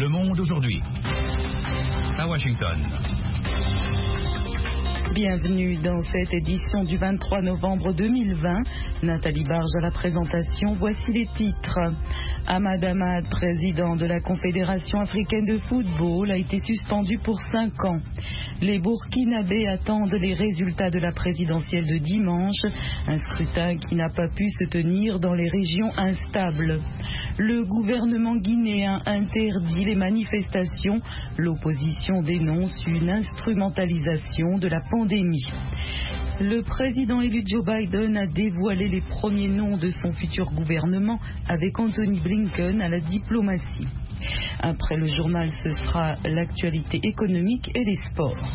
Le Monde aujourd'hui. À Washington. Bienvenue dans cette édition du 23 novembre 2020. Nathalie Barge à la présentation. Voici les titres. Ahmad Ahmad, président de la Confédération africaine de football, a été suspendu pour 5 ans. Les Burkinabés attendent les résultats de la présidentielle de dimanche, un scrutin qui n'a pas pu se tenir dans les régions instables. Le gouvernement guinéen interdit les manifestations. L'opposition dénonce une instrumentalisation de la pandémie. Le président élu Joe Biden a dévoilé les premiers noms de son futur gouvernement avec Anthony Blinken à la diplomatie. Après le journal, ce sera l'actualité économique et les sports.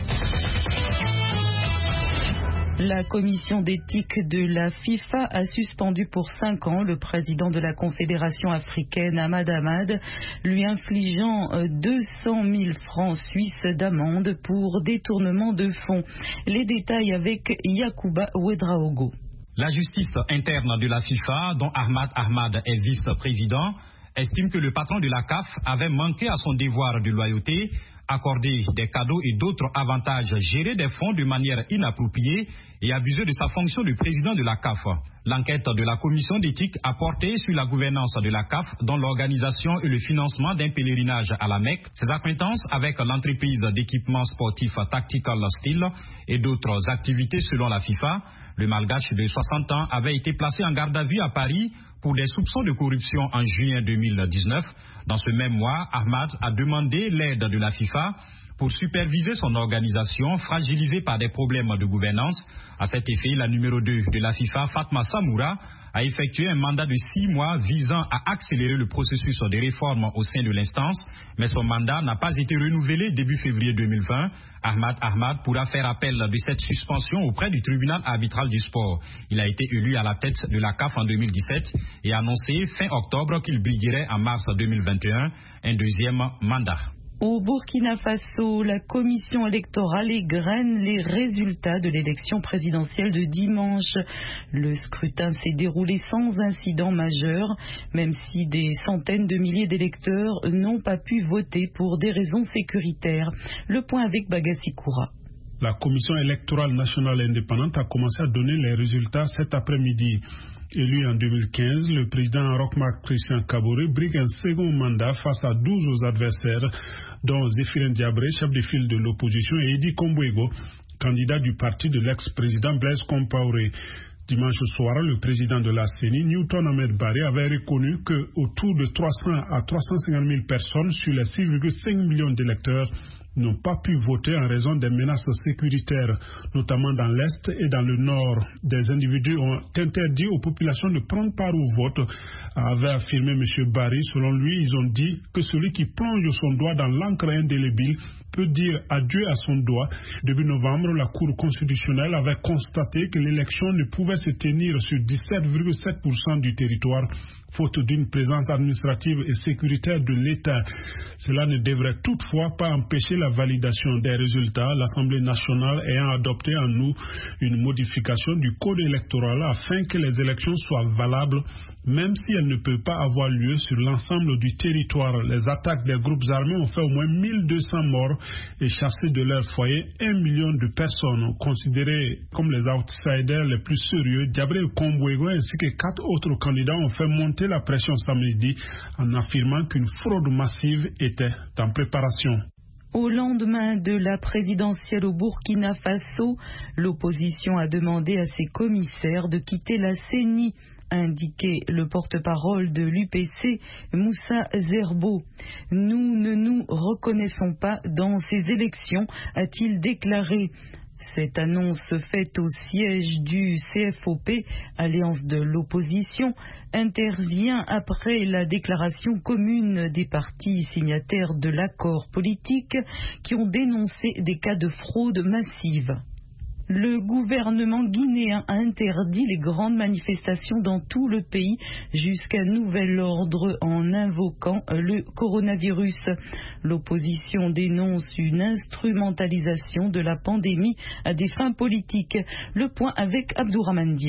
La commission d'éthique de la FIFA a suspendu pour 5 ans le président de la Confédération africaine, Ahmad Ahmad, lui infligeant 200 000 francs suisses d'amende pour détournement de fonds. Les détails avec Yacouba Ouedraogo. La justice interne de la FIFA, dont Ahmad Ahmad est vice-président, estime que le patron de la CAF avait manqué à son devoir de loyauté, accordé des cadeaux et d'autres avantages, géré des fonds de manière inappropriée et abusé de sa fonction de président de la CAF. L'enquête de la commission d'éthique a porté sur la gouvernance de la CAF, dont l'organisation et le financement d'un pèlerinage à la Mecque, ses acquaintances avec l'entreprise d'équipement sportif Tactical Steel et d'autres activités selon la FIFA. Le Malgache de 60 ans avait été placé en garde à vue à Paris pour des soupçons de corruption en juin 2019. Dans ce même mois, Ahmad a demandé l'aide de la FIFA pour superviser son organisation fragilisée par des problèmes de gouvernance. À cet effet, la numéro 2 de la FIFA, Fatma Samoura, a effectué un mandat de 6 mois visant à accélérer le processus de réforme au sein de l'instance, mais son mandat n'a pas été renouvelé début février 2020. Ahmad Ahmad pourra faire appel de cette suspension auprès du tribunal arbitral du sport. Il a été élu à la tête de la CAF en 2017 et a annoncé fin octobre qu'il briguerait en mars 2021 un deuxième mandat. Au Burkina Faso, la commission électorale égrène les résultats de l'élection présidentielle de dimanche. Le scrutin s'est déroulé sans incident majeur, même si des centaines de milliers d'électeurs n'ont pas pu voter pour des raisons sécuritaires. Le point avec Bagassi Koura. La commission électorale nationale indépendante a commencé à donner les résultats cet après-midi. Élu en 2015, le président Roch-Marc Christian Kaboré brigue un second mandat face à 12 adversaires, dont Zéphirin Diabré, chef de file de l'opposition, et Eddy Kombouego, candidat du parti de l'ex-président Blaise Compaoré. Dimanche soir, le président de la CENI, Newton Ahmed Barry, avait reconnu qu'autour de 300 à 350 000 personnes sur les 6,5 millions d'électeurs n'ont pas pu voter en raison des menaces sécuritaires, notamment dans l'Est et dans le Nord. Des individus ont interdit aux populations de prendre part au vote, avait affirmé M. Barry. Selon lui, ils ont dit que celui qui plonge son doigt dans l'encre indélébile peut dire adieu à son doigt. Début novembre, la Cour constitutionnelle avait constaté que l'élection ne pouvait se tenir sur 17,7% du territoire, faute d'une présence administrative et sécuritaire de l'État. Cela ne devrait toutefois pas empêcher la validation des résultats, l'Assemblée nationale ayant adopté en août une modification du code électoral afin que les élections soient valables, même si elles ne peuvent pas avoir lieu sur l'ensemble du territoire. Les attaques des groupes armés ont fait au moins 1200 morts et chassé de leur foyer 1 million de personnes. Considérés comme les outsiders les plus sérieux, Diabré Kombouego ainsi que 4 autres candidats ont fait monter la pression samedi en affirmant qu'une fraude massive était en préparation. Au lendemain de la présidentielle au Burkina Faso, l'opposition a demandé à ses commissaires de quitter la CENI, a indiqué le porte-parole de l'UPC, Moussa Zerbo. Nous ne nous reconnaissons pas dans ces élections, a-t-il déclaré. Cette annonce faite au siège du CFOP, Alliance de l'opposition, intervient après la déclaration commune des partis signataires de l'accord politique qui ont dénoncé des cas de fraude massive. Le gouvernement guinéen a interdit les grandes manifestations dans tout le pays jusqu'à nouvel ordre en invoquant le coronavirus. L'opposition dénonce une instrumentalisation de la pandémie à des fins politiques. Le point avec Abdourahmane Dia.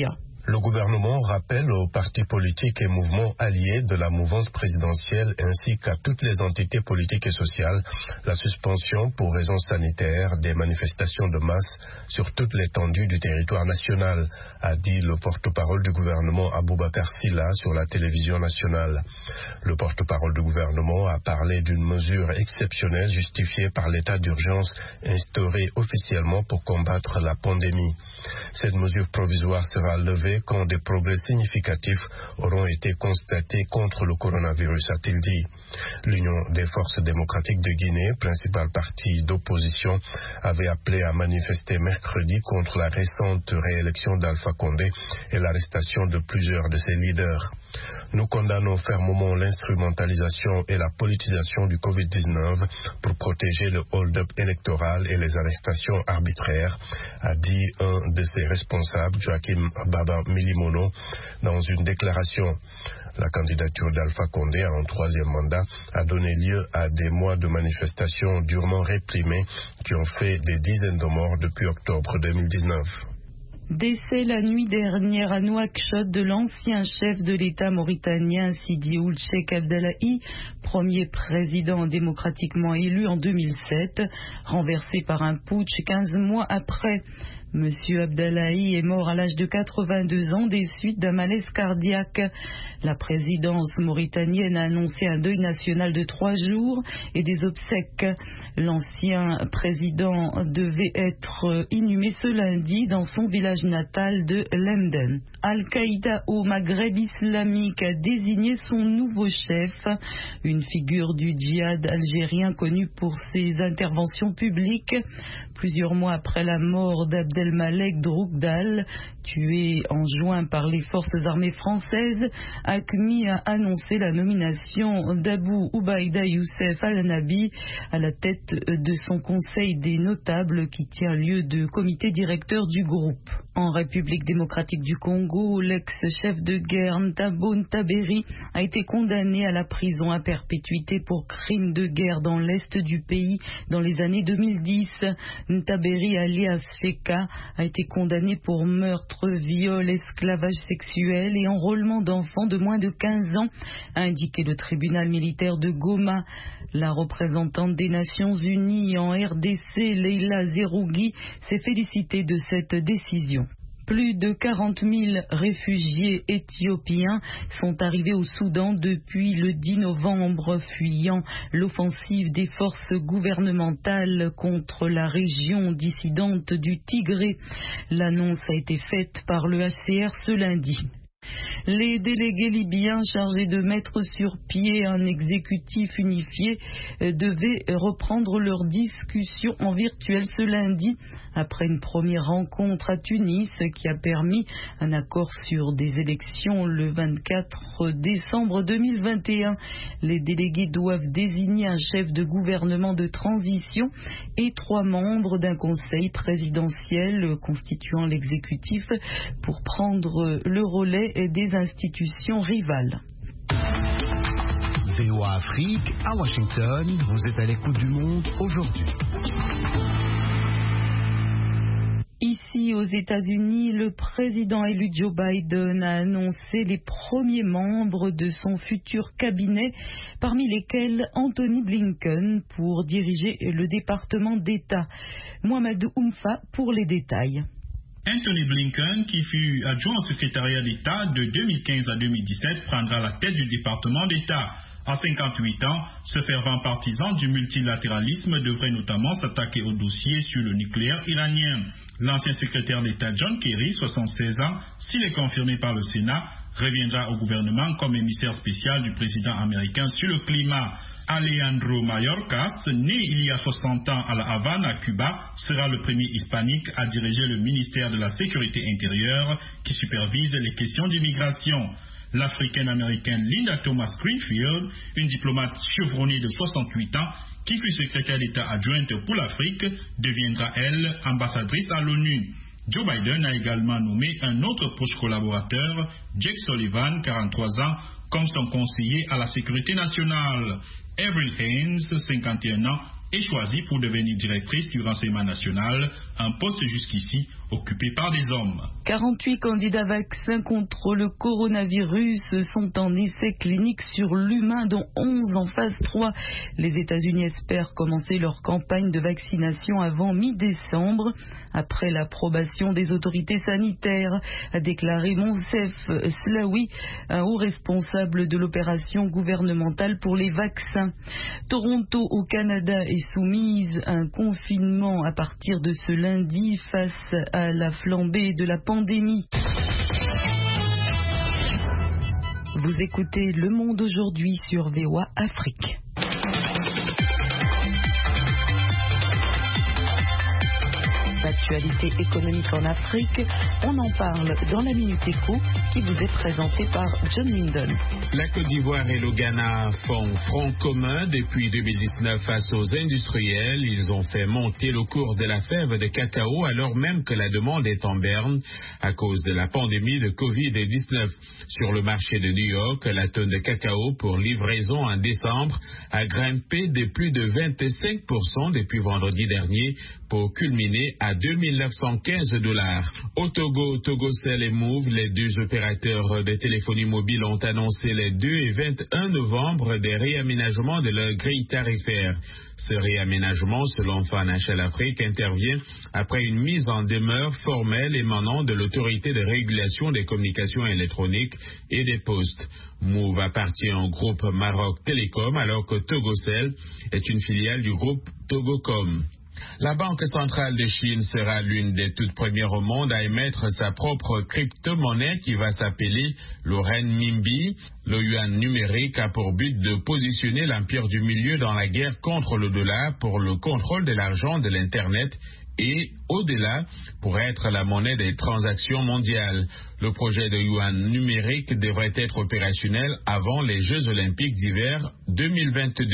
Le gouvernement rappelle aux partis politiques et mouvements alliés de la mouvance présidentielle ainsi qu'à toutes les entités politiques et sociales la suspension pour raisons sanitaires des manifestations de masse sur toute l'étendue du territoire national, a dit le porte-parole du gouvernement Aboubakar Silla sur la télévision nationale. Le porte-parole du gouvernement a parlé d'une mesure exceptionnelle justifiée par l'état d'urgence instauré officiellement pour combattre la pandémie. Cette mesure provisoire sera levée quand des progrès significatifs auront été constatés contre le coronavirus, a-t-il dit. L'Union des forces démocratiques de Guinée, principal parti d'opposition, avait appelé à manifester mercredi contre la récente réélection d'Alpha Condé et l'arrestation de plusieurs de ses leaders. Nous condamnons fermement l'instrumentalisation et la politisation du Covid-19 pour protéger le hold-up électoral et les arrestations arbitraires, a dit un de ses responsables, Joachim Baba Milimono, dans une déclaration. La candidature d'Alpha Condé à un troisième mandat a donné lieu à des mois de manifestations durement réprimées qui ont fait des dizaines de morts depuis octobre 2019. Décès la nuit dernière à Nouakchott de l'ancien chef de l'État mauritanien Sidi Ould Cheikh Abdallahi, premier président démocratiquement élu en 2007, renversé par un putsch 15 mois après. Monsieur Abdallahi est mort à l'âge de 82 ans des suites d'un malaise cardiaque. La présidence mauritanienne a annoncé un deuil national de 3 jours et des obsèques. L'ancien président devait être inhumé ce lundi dans son village natal de Lemden. Al-Qaïda au Maghreb islamique a désigné son nouveau chef, une figure du djihad algérien connue pour ses interventions publiques. Plusieurs mois après la mort d'Abdelmalek Droukdal, tué en juin par les forces armées françaises, AQMI a annoncé la nomination d'Abou Ubaïda Youssef Al-Nabi à la tête de son conseil des notables qui tient lieu de comité directeur du groupe. En République démocratique du Congo, l'ex-chef de guerre Ntabo Ntaberi a été condamné à la prison à perpétuité pour crimes de guerre dans l'est du pays dans les années 2010. Ntaberi alias Sheka a été condamné pour meurtre, viol, esclavage sexuel et enrôlement d'enfants de moins de 15 ans, a indiqué le tribunal militaire de Goma. La représentante des Nations Unies en RDC, Leila Zerougui, s'est félicitée de cette décision. Plus de 40 000 réfugiés éthiopiens sont arrivés au Soudan depuis le 10 novembre, fuyant l'offensive des forces gouvernementales contre la région dissidente du Tigré. L'annonce a été faite par le HCR ce lundi. Les délégués libyens chargés de mettre sur pied un exécutif unifié devaient reprendre leur discussion en virtuel ce lundi après une première rencontre à Tunis qui a permis un accord sur des élections le 24 décembre 2021. Les délégués doivent désigner un chef de gouvernement de transition et 3 membres d'un conseil présidentiel constituant l'exécutif pour prendre le relais des institutions rivales. VOA Afrique, à Washington, vous êtes à l'écoute du monde aujourd'hui. Ici, aux États-Unis, le président élu Joe Biden a annoncé les premiers membres de son futur cabinet, parmi lesquels Anthony Blinken pour diriger le département d'État. Mohamedou Oumfa pour les détails. Anthony Blinken, qui fut adjoint au secrétariat d'État de 2015 à 2017, prendra la tête du département d'État. À 58 ans, ce fervent partisan du multilatéralisme devrait notamment s'attaquer au dossier sur le nucléaire iranien. L'ancien secrétaire d'État John Kerry, 76 ans, s'il est confirmé par le Sénat, reviendra au gouvernement comme émissaire spécial du président américain sur le climat. Alejandro Mayorkas, né il y a 60 ans à La Havane, à Cuba, sera le premier hispanique à diriger le ministère de la Sécurité intérieure qui supervise les questions d'immigration. L'Africaine-américaine Linda Thomas Greenfield, une diplomate chevronnée de 68 ans, qui fut secrétaire d'État adjointe pour l'Afrique, deviendra, elle, ambassadrice à l'ONU. Joe Biden a également nommé un autre proche collaborateur, Jake Sullivan, 43 ans, comme son conseiller à la sécurité nationale. Avril Haines, 51 ans, est choisie pour devenir directrice du renseignement national, un poste jusqu'ici occupés par des hommes. 48 candidats vaccins contre le coronavirus sont en essai clinique sur l'humain, dont 11 en phase 3. Les États-Unis espèrent commencer leur campagne de vaccination avant mi-décembre, après l'approbation des autorités sanitaires, a déclaré Monsef Slaoui, un haut responsable de l'opération gouvernementale pour les vaccins. Toronto, au Canada, est soumise à un confinement à partir de ce lundi face à la flambée de la pandémie. Vous écoutez Le Monde aujourd'hui sur VOA Afrique. L'actualité économique en Afrique, on en parle dans la Minute Éco qui vous est présentée par John Linden. La Côte d'Ivoire et le Ghana font front commun depuis 2019 face aux industriels. Ils ont fait monter le cours de la fève de cacao alors même que la demande est en berne à cause de la pandémie de Covid-19. Sur le marché de New York, la tonne de cacao pour livraison en décembre a grimpé de plus de 25% depuis vendredi dernier pour culminer à $2 915. Au Togo, Togocel et Move, les deux opérateurs de téléphonie mobile ont annoncé les 2 et 21 novembre des réaménagements de leur grille tarifaire. Ce réaménagement, selon Financial Afrique, intervient après une mise en demeure formelle émanant de l'autorité de régulation des communications électroniques et des postes. Move appartient au groupe Maroc Télécom alors que Togocel est une filiale du groupe Togocom. La Banque centrale de Chine sera l'une des toutes premières au monde à émettre sa propre crypto-monnaie qui va s'appeler le renminbi. Le yuan numérique a pour but de positionner l'empire du milieu dans la guerre contre le dollar pour le contrôle de l'argent de l'Internet et, au-delà, pour être la monnaie des transactions mondiales. Le projet de yuan numérique devrait être opérationnel avant les Jeux olympiques d'hiver 2022.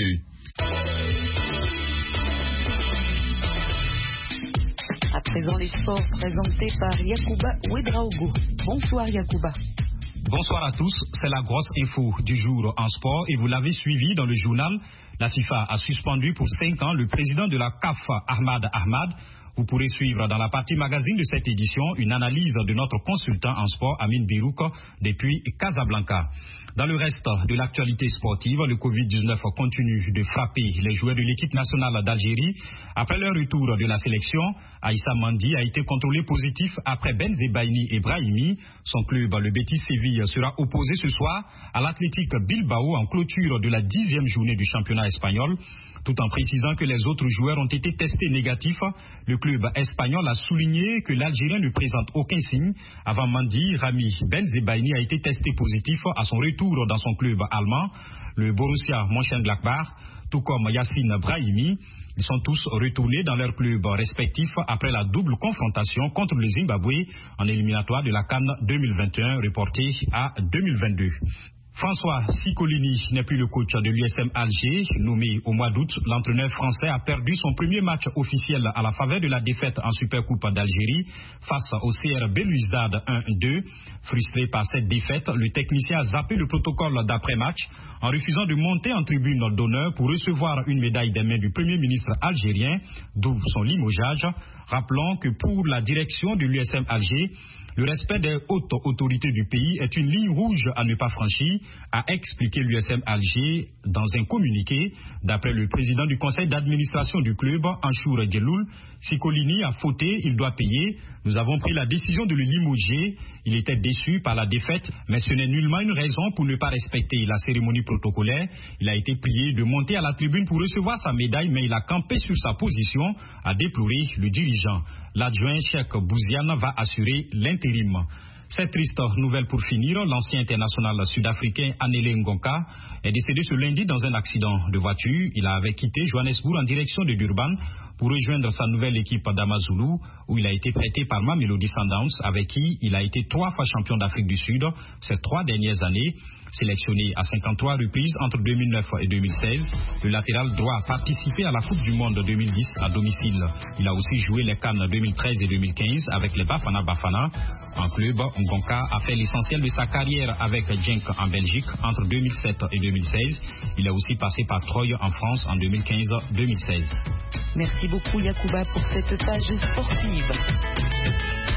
À présent, les sports présentés par Yacouba Ouedraogo. Bonsoir Yacouba. Bonsoir à tous, c'est la grosse info du jour en sport et vous l'avez suivi dans le journal. La FIFA a suspendu pour 5 ans le président de la CAF, Ahmad Ahmad. Vous pourrez suivre dans la partie magazine de cette édition une analyse de notre consultant en sport, Amin Birouk, depuis Casablanca. Dans le reste de l'actualité sportive, le Covid-19 continue de frapper les joueurs de l'équipe nationale d'Algérie. Après leur retour de la sélection, Aïssa Mandi a été contrôlé positif après Benzebaini et Brahimi. Son club, le Betis Séville, sera opposé ce soir à l'Athletic Bilbao en clôture de la 10e journée du championnat espagnol. Tout en précisant que les autres joueurs ont été testés négatifs, le club espagnol a souligné que l'Algérien ne présente aucun signe. Avant Mandi, Rami Benzebaini a été testé positif à son retour dans son club allemand, le Borussia Mönchengladbach, tout comme Yassine Brahimi. Ils sont tous retournés dans leurs clubs respectifs après la double confrontation contre le Zimbabwe en éliminatoire de la CAN 2021 reportée à 2022. François Siccolini n'est plus le coach de l'USM Alger. Nommé au mois d'août, l'entraîneur français a perdu son premier match officiel à la faveur de la défaite en Supercoupe d'Algérie face au CR Belouizdad 1-2. Frustré par cette défaite, le technicien a zappé le protocole d'après-match en refusant de monter en tribune d'honneur pour recevoir une médaille des mains du Premier ministre algérien, d'où son limogeage. Rappelons que pour la direction de l'USM Alger, le respect des hautes autorités du pays est une ligne rouge à ne pas franchir, a expliqué l'USM Alger dans un communiqué. D'après le président du conseil d'administration du club, Anchour Djeloul, Siccolini a fauté, il doit payer. Nous avons pris la décision de le limoger. Il était déçu par la défaite, mais ce n'est nullement une raison pour ne pas respecter la cérémonie protocolaire. Il a été prié de monter à la tribune pour recevoir sa médaille, mais il a campé sur sa position, a déploré le dirigeant. L'adjoint Cheikh Bouziane va assurer l'intérim. Cette triste nouvelle pour finir, l'ancien international sud-africain Anele Ngonka est décédé ce lundi dans un accident de voiture. Il avait quitté Johannesburg en direction de Durban pour rejoindre sa nouvelle équipe d'Amazulu, où il a été prêté par Mamelodi Sundowns, avec qui il a été 3 fois champion d'Afrique du Sud ces 3 dernières années. Sélectionné à 53 reprises entre 2009 et 2016, le latéral droit participer à la Coupe du Monde 2010 à domicile. Il a aussi joué les CAN 2013 et 2015 avec les Bafana Bafana. En club, Ngonka a fait l'essentiel de sa carrière avec Genk en Belgique entre 2007 et 2016. Il est aussi passé par Troyes en France en 2015-2016. Merci beaucoup Yacouba pour cette page sportive.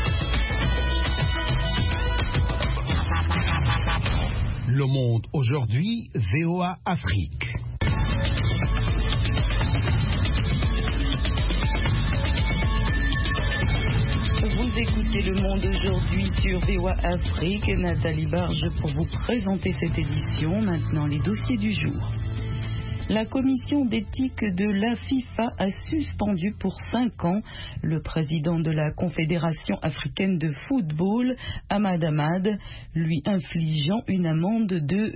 Le Monde aujourd'hui, VOA Afrique. Vous écoutez Le Monde aujourd'hui sur VOA Afrique. Nathalie Barge pour vous présenter cette édition. Maintenant, les dossiers du jour. La commission d'éthique de la FIFA a suspendu pour 5 ans le président de la Confédération africaine de football, Ahmad Ahmad, lui infligeant une amende de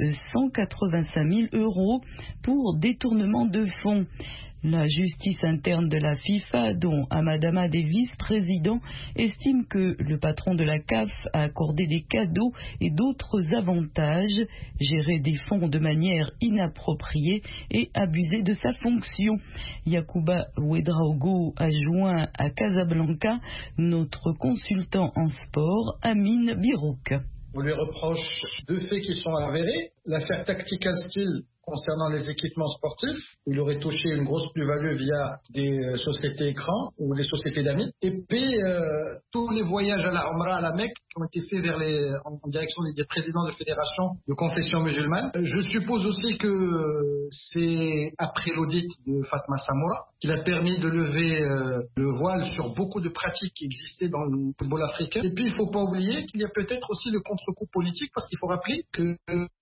185 000 € pour détournement de fonds. La justice interne de la FIFA, dont Ahmad Ahmad est vice-président, estime que le patron de la CAF a accordé des cadeaux et d'autres avantages, géré des fonds de manière inappropriée et abusé de sa fonction. Yacouba Ouedraogo a joint à Casablanca notre consultant en sport, Amine Birouk. On lui reproche 2 faits qui sont avérés. L'affaire Tactical Steel concernant les équipements sportifs, où il aurait touché une grosse plus-value via des sociétés écrans ou des sociétés d'amis. Et puis, tous les voyages à la Umrah, à la Mecque, qui ont été faits en direction des présidents de fédérations de confession musulmane. Je suppose aussi que c'est après l'audit de Fatma Samoura qu'il a permis de lever le voile sur beaucoup de pratiques qui existaient dans le football africain. Et puis, il ne faut pas oublier qu'il y a peut-être aussi le contre-coup politique, parce qu'il faut rappeler que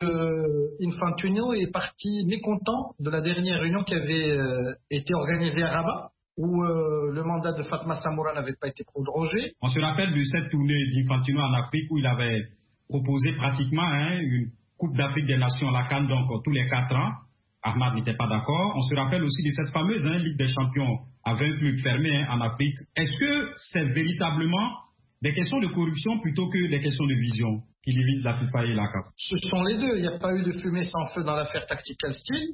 Infantino est parti mécontent de la dernière réunion qui avait été organisée à Rabat, où le mandat de Fatma Samoura n'avait pas été prolongé. On se rappelle de cette tournée d'Infantino en Afrique où il avait proposé pratiquement une Coupe d'Afrique des Nations, la CAN, donc tous les 4 ans. Ahmad n'était pas d'accord. On se rappelle aussi de cette fameuse Ligue des Champions à 20 clubs fermés en Afrique. Est-ce que c'est véritablement des questions de corruption plutôt que des questions de vision qui divisent la FIFA et la CAF? Ce sont les deux. Il n'y a pas eu de fumée sans feu dans l'affaire Tactical Steel.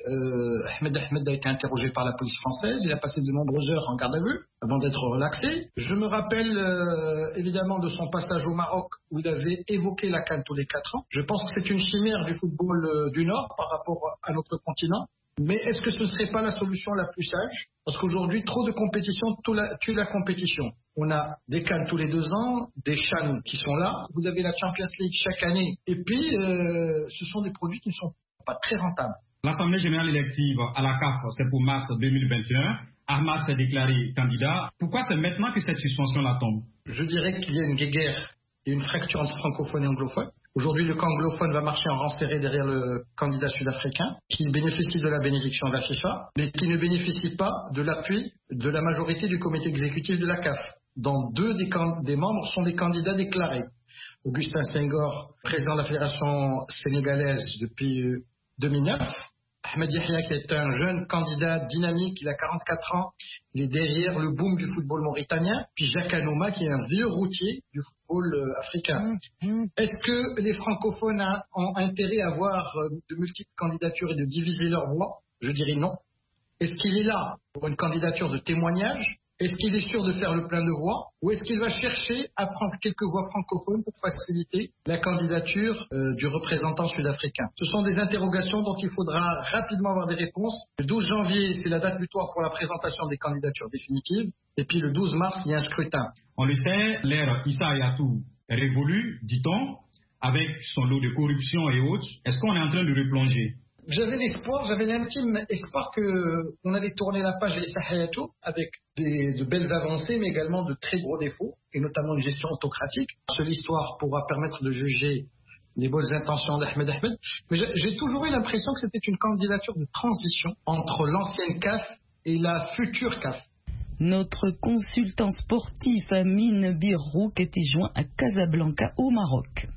Ahmed a été interrogé par la police française. Il a passé de nombreuses heures en garde à vue avant d'être relaxé. Je me rappelle évidemment de son passage au Maroc où il avait évoqué la CAN tous les 4 ans. Je pense que c'est une chimère du football du Nord par rapport à notre continent. Mais est-ce que ce ne serait pas la solution la plus sage? Parce qu'aujourd'hui, trop de compétition tue la compétition. On a des CAN tous les 2 ans, des CHAN qui sont là. Vous avez la Champions League chaque année. Et puis, ce sont des produits qui ne sont pas très rentables. L'Assemblée générale élective à la CAF, c'est pour mars 2021. Ahmad s'est déclaré candidat. Pourquoi c'est maintenant que cette suspension-là tombe? Je dirais qu'il y a une guerre et une fracture entre francophones et anglophones. Aujourd'hui, le camp anglophone va marcher en rang serré derrière le candidat sud-africain, qui bénéficie de la bénédiction de la FIFA, mais qui ne bénéficie pas de l'appui de la majorité du comité exécutif de la CAF, dont 2 des membres sont des candidats déclarés. Augustin Senghor, président de la fédération sénégalaise depuis 2009. Ahmed Yahya, qui est un jeune candidat dynamique, il a 44 ans, il est derrière le boom du football mauritanien. Puis Jacques Anouma, qui est un vieux routier du football africain. Est-ce que les francophones ont intérêt à avoir de multiples candidatures et de diviser leurs voix? Je dirais non. Est-ce qu'il est là pour une candidature de témoignage? Est-ce qu'il est sûr de faire le plein de voix? Ou est-ce qu'il va chercher à prendre quelques voix francophones pour faciliter la candidature du représentant sud-africain? Ce sont des interrogations dont il faudra rapidement avoir des réponses. Le 12 janvier, c'est la date butoir pour la présentation des candidatures définitives. Et puis le 12 mars, il y a un scrutin. On le sait, l'ère Issa Hayatou est révolue, dit-on, avec son lot de corruption et autres. Est-ce qu'on est en train de replonger? J'avais l'intime espoir qu'on allait tourner la page de Issa Hayatou avec de belles avancées, mais également de très gros défauts, et notamment une gestion autocratique. Seule histoire pourra permettre de juger les bonnes intentions d'Ahmed Ahmed. Mais j'ai toujours eu l'impression que c'était une candidature de transition entre l'ancienne CAF et la future CAF. Notre consultant sportif Amine Birouk était joint à Casablanca au Maroc.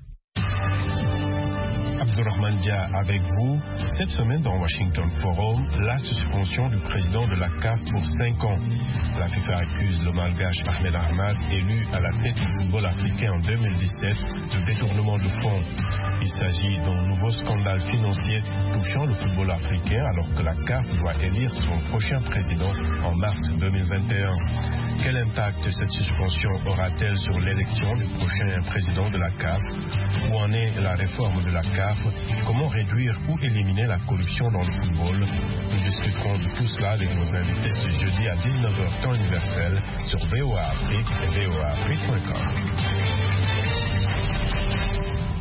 Abdurrahman Dia avec vous. Cette semaine dans Washington Forum, la suspension du président de la CAF pour 5 ans. La FIFA accuse le malgache Ahmed Ahmad, élu à la tête du football africain en 2017, de détournement de fonds. Il s'agit d'un nouveau scandale financier touchant le football africain alors que la CAF doit élire son prochain président en mars 2021. Quel impact cette suspension aura-t-elle sur l'élection du prochain président de la CAF? Où en est la réforme de la CAF? Comment réduire ou éliminer la corruption dans le football? Nous discuterons de tout cela avec nos invités ce jeudi à 19h temps universel sur VOA Afrique et voaafrique.com.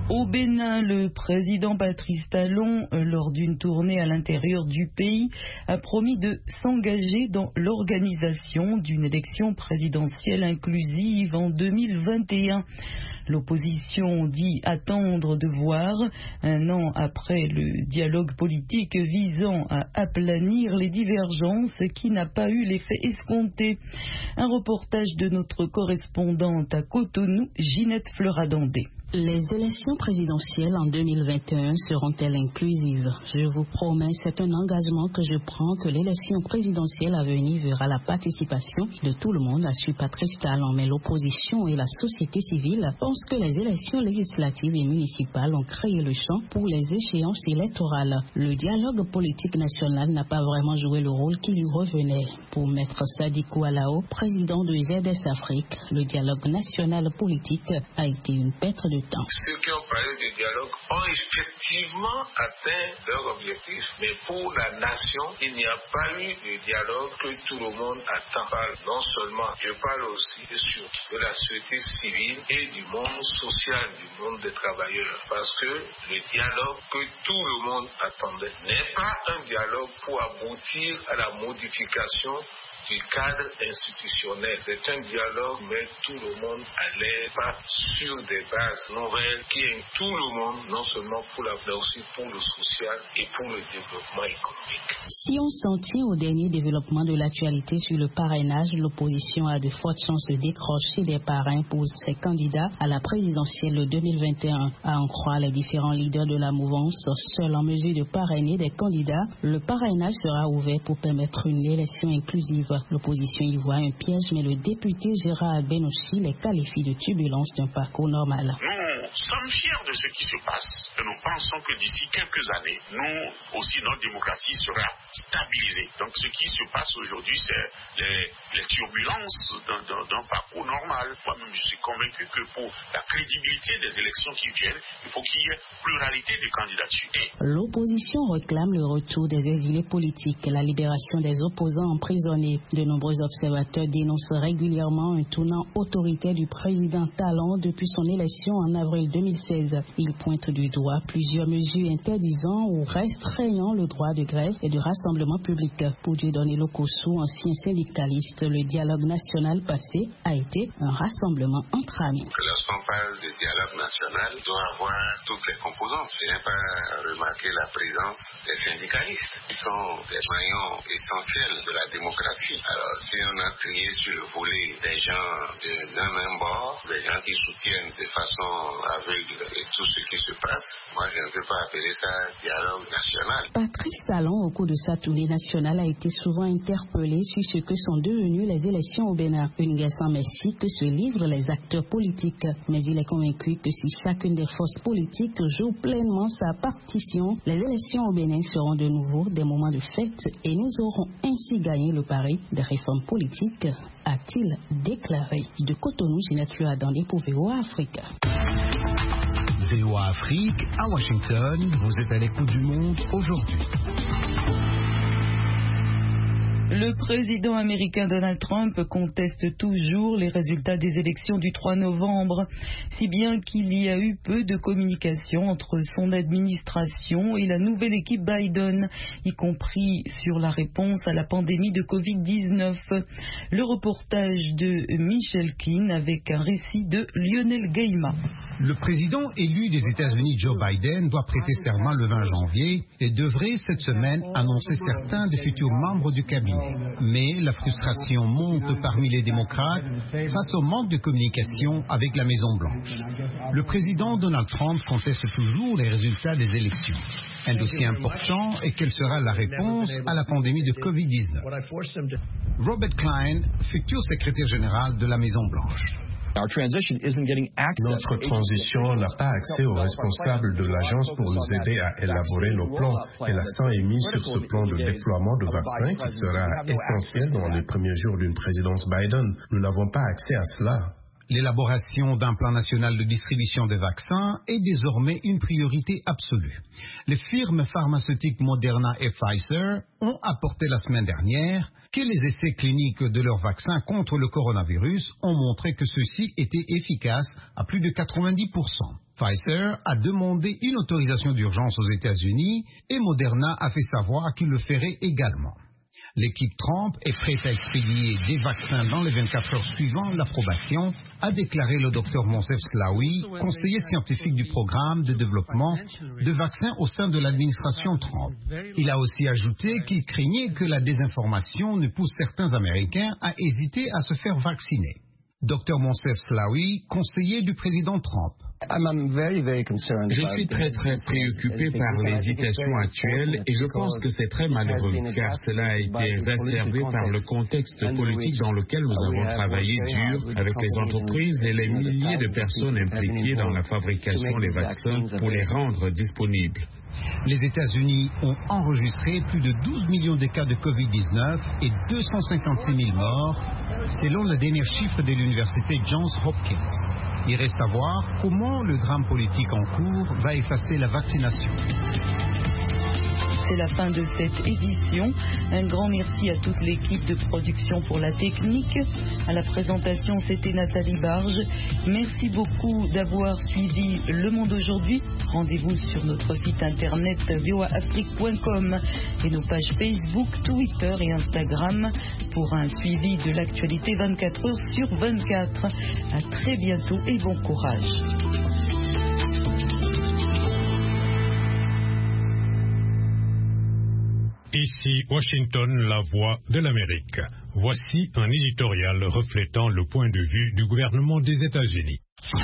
Au Bénin, le président Patrice Talon, lors d'une tournée à l'intérieur du pays, a promis de s'engager dans l'organisation d'une élection présidentielle inclusive en 2021. L'opposition dit attendre de voir, un an après le dialogue politique visant à aplanir les divergences qui n'a pas eu l'effet escompté. Un reportage de notre correspondante à Cotonou, Ginette Fleuradandé. Les élections présidentielles en 2021 seront-elles inclusives? Je vous promets, c'est un engagement que je prends, que l'élection présidentielle à venir verra la participation de tout le monde, assure Patrice Talon. Mais l'opposition et la société civile pensent que les élections législatives et municipales ont créé le champ pour les échéances électorales. Le dialogue politique national n'a pas vraiment joué le rôle qui lui revenait. Pour Maître Sadiko Alao, président de GEDES Afrique, le dialogue national politique a été une perte de temps. Ceux qui ont parlé du dialogue ont effectivement atteint leur objectif, mais pour la nation, il n'y a pas eu de dialogue que tout le monde attend. Non seulement, je parle aussi de la société civile et du monde social, du monde des travailleurs, parce que le dialogue que tout le monde attendait n'est pas un dialogue pour aboutir à la modification du cadre institutionnel. C'est un dialogue, mais tout le monde à l'aise, pas sur des bases nouvelles qui incluent tout le monde, non seulement pour la mais aussi pour le social et pour le développement économique. Si on s'en tient au dernier développement de l'actualité sur le parrainage, l'opposition a de fortes chances de décrocher des parrains pour ses candidats à la présidentielle 2021. À en croire les différents leaders de la mouvance, seuls en mesure de parrainer des candidats, le parrainage sera ouvert pour permettre une élection inclusive. L'opposition y voit un piège, mais le député Gérard Benouchi les qualifie de turbulence d'un parcours normal. Nous sommes fiers de ce qui se passe et nous pensons que d'ici quelques années, nous aussi, notre démocratie sera stabilisée. Donc ce qui se passe aujourd'hui, c'est les turbulences d'un parcours normal. Moi-même, je suis convaincu que pour la crédibilité des élections qui viennent, il faut qu'il y ait pluralité de candidatures. L'opposition réclame le retour des exilés politiques, la libération des opposants emprisonnés. De nombreux observateurs dénoncent régulièrement un tournant autoritaire du président Talon depuis son élection en avril 2016. Ils pointent du doigt plusieurs mesures interdisant ou restreignant le droit de grève et de rassemblement public. Pour Dieudonné Lokossou, ancien syndicaliste, le dialogue national passé a été un rassemblement entre amis. Lorsqu'on parle de dialogue national, il doit avoir toutes les composantes. Je n'ai pas remarqué la présence des syndicalistes, qui sont des maillons essentiels de la démocratie. Alors, si on a trié sur le volet des gens d'un même bord, des gens qui soutiennent de façon aveugle tout ce qui se passe, moi je ne peux pas appeler ça dialogue national. Patrice Talon, au cours de sa tournée nationale, a été souvent interpellé sur ce que sont devenues les élections au Bénin. Une guerre sans merci que se livrent les acteurs politiques. Mais il est convaincu que si chacune des forces politiques joue pleinement sa partition, les élections au Bénin seront de nouveau des moments de fête et nous aurons ainsi gagné le pari des réformes politiques, a-t-il déclaré. De Cotonou, Ginette Fleuradandé pour VOA Afrique. VOA Afrique, à Washington, vous êtes à l'écoute du monde aujourd'hui. Le président américain Donald Trump conteste toujours les résultats des élections du 3 novembre, si bien qu'il y a eu peu de communication entre son administration et la nouvelle équipe Biden, y compris sur la réponse à la pandémie de Covid-19. Le reportage de Michel Keane avec un récit de Lionel Gaima. Le président élu des États-Unis, Joe Biden, doit prêter serment le 20 janvier et devrait cette semaine annoncer certains des futurs membres du cabinet. Mais la frustration monte parmi les démocrates face au manque de communication avec la Maison-Blanche. Le président Donald Trump conteste toujours les résultats des élections. Un dossier important est quelle sera la réponse à la pandémie de Covid-19. Robert Klein, futur secrétaire général de la Maison-Blanche. Notre transition n'a pas accès aux responsables de l'agence pour nous aider à élaborer nos plans et l'accent est mis sur ce plan de déploiement de vaccins qui sera essentiel dans les premiers jours d'une présidence Biden. Nous n'avons pas accès à cela. L'élaboration d'un plan national de distribution des vaccins est désormais une priorité absolue. Les firmes pharmaceutiques Moderna et Pfizer ont apporté la semaine dernière que les essais cliniques de leurs vaccins contre le coronavirus ont montré que ceux-ci étaient efficaces à plus de 90%. Pfizer a demandé une autorisation d'urgence aux États-Unis et Moderna a fait savoir qu'il le ferait également. L'équipe Trump est prête à expédier des vaccins dans les 24 heures suivant l'approbation, a déclaré le Dr Moncef Slaoui, conseiller scientifique du programme de développement de vaccins au sein de l'administration Trump. Il a aussi ajouté qu'il craignait que la désinformation ne pousse certains Américains à hésiter à se faire vacciner. Dr Moncef Slaoui, conseiller du président Trump. Je suis très préoccupé par l'hésitation actuelle et je pense que c'est très malheureux car cela a été exacerbé par le contexte politique dans lequel nous avons travaillé dur avec les entreprises et les milliers de personnes impliquées dans la fabrication des vaccins pour les rendre disponibles. Les États-Unis ont enregistré plus de 12 millions de cas de Covid-19 et 256 000 morts, selon le dernier chiffre de l'université Johns Hopkins. Il reste à voir comment le drame politique en cours va effacer la vaccination. C'est la fin de cette édition. Un grand merci à toute l'équipe de production pour la technique. À la présentation, c'était Nathalie Barge. Merci beaucoup d'avoir suivi Le Monde aujourd'hui. Rendez-vous sur notre site internet voaafrique.com et nos pages Facebook, Twitter et Instagram pour un suivi de l'actualité 24 heures sur 24. À très bientôt et bon courage. Ici Washington, la voix de l'Amérique. Voici un éditorial reflétant le point de vue du gouvernement des États-Unis.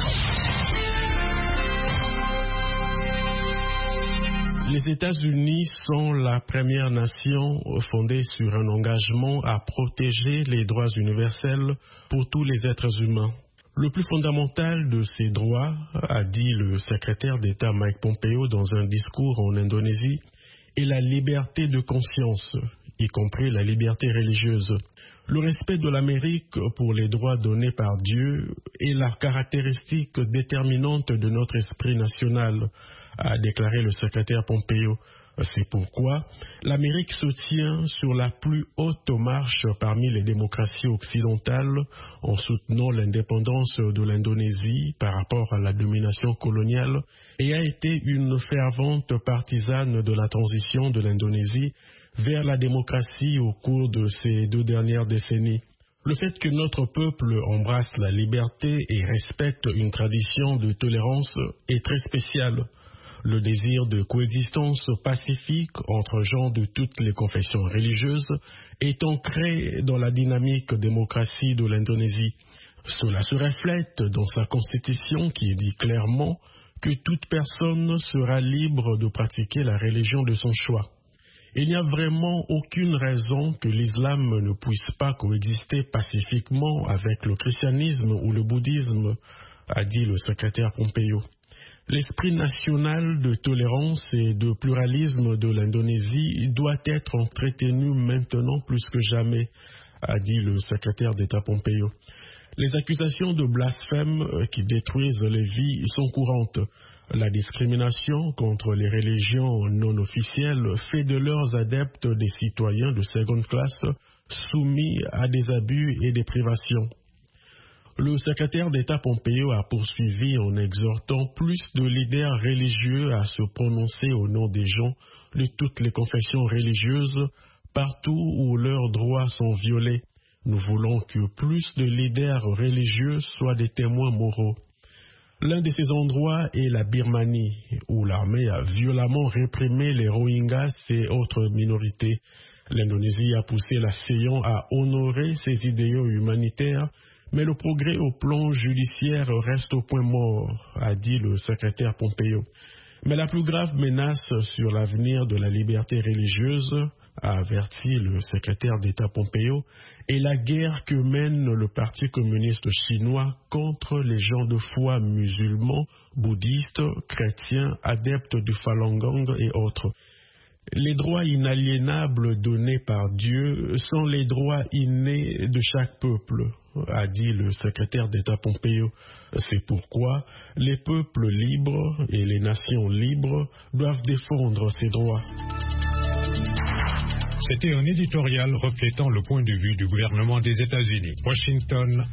Les États-Unis sont la première nation fondée sur un engagement à protéger les droits universels pour tous les êtres humains. Le plus fondamental de ces droits, a dit le secrétaire d'État Mike Pompeo dans un discours en Indonésie, est la liberté de conscience, y compris la liberté religieuse. Le respect de l'Amérique pour les droits donnés par Dieu est la caractéristique déterminante de notre esprit national, a déclaré le secrétaire Pompeo. C'est pourquoi l'Amérique se tient sur la plus haute marche parmi les démocraties occidentales en soutenant l'indépendance de l'Indonésie par rapport à la domination coloniale et a été une fervente partisane de la transition de l'Indonésie vers la démocratie au cours de ces 2 dernières décennies. Le fait que notre peuple embrasse la liberté et respecte une tradition de tolérance est très spécial. Le désir de coexistence pacifique entre gens de toutes les confessions religieuses est ancré dans la dynamique démocratie de l'Indonésie. Cela se reflète dans sa constitution qui dit clairement que toute personne sera libre de pratiquer la religion de son choix. Il n'y a vraiment aucune raison que l'islam ne puisse pas coexister pacifiquement avec le christianisme ou le bouddhisme, a dit le secrétaire Pompeo. L'esprit national de tolérance et de pluralisme de l'Indonésie doit être entretenu maintenant plus que jamais, a dit le secrétaire d'État Pompeo. Les accusations de blasphème qui détruisent les vies sont courantes. La discrimination contre les religions non officielles fait de leurs adeptes des citoyens de seconde classe soumis à des abus et des privations. Le secrétaire d'État Pompeo a poursuivi en exhortant plus de leaders religieux à se prononcer au nom des gens de toutes les confessions religieuses partout où leurs droits sont violés. Nous voulons que plus de leaders religieux soient des témoins moraux. L'un de ces endroits est la Birmanie, où l'armée a violemment réprimé les Rohingyas et autres minorités. L'Indonésie a poussé la CEIAN à honorer ses idéaux humanitaires, mais le progrès au plan judiciaire reste au point mort, a dit le secrétaire Pompeo. Mais la plus grave menace sur l'avenir de la liberté religieuse, a averti le secrétaire d'État Pompeo, est la guerre que mène le Parti communiste chinois contre les gens de foi musulmans, bouddhistes, chrétiens, adeptes du Falun Gong et autres. Les droits inaliénables donnés par Dieu sont les droits innés de chaque peuple, a dit le secrétaire d'État Pompeo. C'est pourquoi les peuples libres et les nations libres doivent défendre ces droits. C'était un éditorial reflétant le point de vue du gouvernement des États-Unis. Washington,